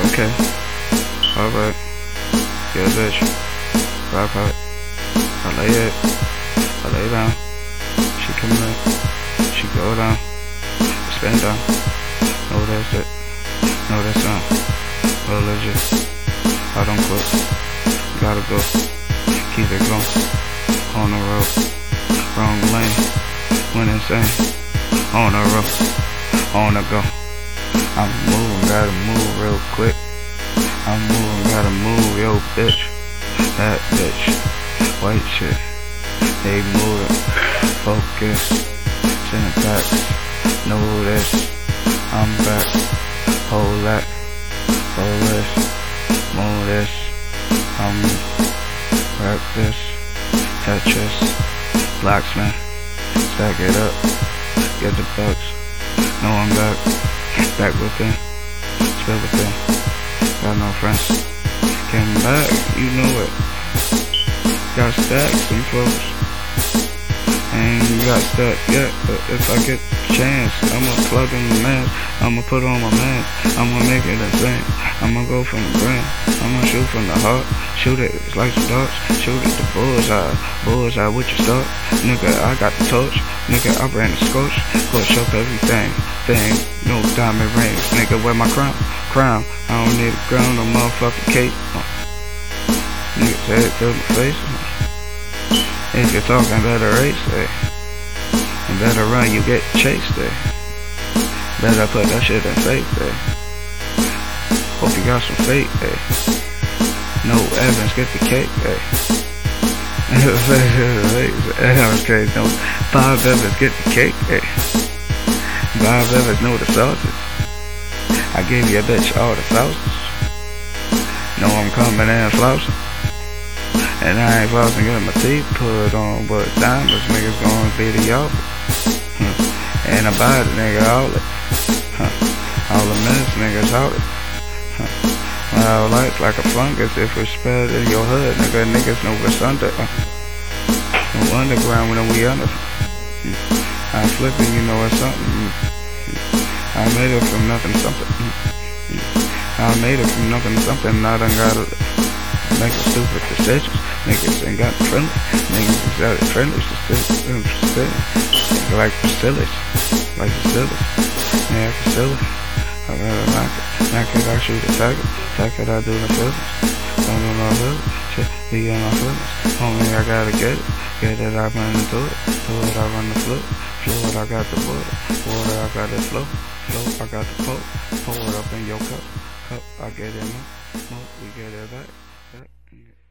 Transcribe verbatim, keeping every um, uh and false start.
Okay. Alright. Yeah, bitch. Rock out. I lay it. I lay down. She come up. She go down. Stand down. No, that's it. No, that's on. Religious. I don't quit. Gotta go. Keep it going. On the road. Wrong lane. Went insane. On the road. On the go. I'm moving, gotta move real quick. I'm moving, gotta move, yo bitch. That bitch. White shit. They moving. Focus. Syntax. Know this. I'm back. Hold that. Hold this. Move this. I'm rap this. Tetris. Blacksmith. Stack it up. Get the bucks. No, I'm back. Back within. Spill within. Got no friends. Came back. You know it. Got stacks and folks. Ain't got stacked yet, but if I get the chance, I'ma plug in the mask. I'ma put on my mask. I'ma make it insane. I'ma go from the brain. I'ma shoot from the heart. Shoot it like some darts. Shoot it to bullseye. Bullseye with your start. Nigga, I got the torch. Nigga, I ran the scorch. Scorch up everything. Thing. No diamond rings. Nigga, wear my crown. Crown. I don't need a crown, no motherfucking cape. Nigga, say it to my face. If you're talking better race, eh? And better run, you get chased, eh? Better put that shit in faith, eh? Hope you got some faith, eh? No Evans, get the cake, eh? Okay, no. Five Evans, get the cake, eh? Five Evans, know the sausage. I gave you a bitch all the sausage. Know I'm coming in flousing. And I ain't flossing, getting my teeth put on, but diamonds niggas gonna be the yellow. Huh. And I buy the nigga all it. Huh. All the minutes niggas out it. Huh. My life like a fungus if we spread in your hood, nigga. Niggas know what's under. Uh. No underground when we under. Hmm. I'm flipping, you know it's something. Hmm. I made it from nothing something. Hmm. I made it from nothing something. I done gotta make stupid decisions. Niggas ain't got friendly. Niggas got friendly. Still, still, like Priscilla. Like Priscilla. Yeah, Priscilla. I gotta knock it. Knock it, I shoot it, tag it. Tag it, I do the feelings. Don't do no feelings. Shit, be in my feelings. Only I gotta get it. Get it, I run into it. Do it, I run the flow. Flow it, I got the water. Water, I got the flow. Flow, I got the pour. Pour it up in your cup. Cup, I get it, man. Smoke, we get it back. Back.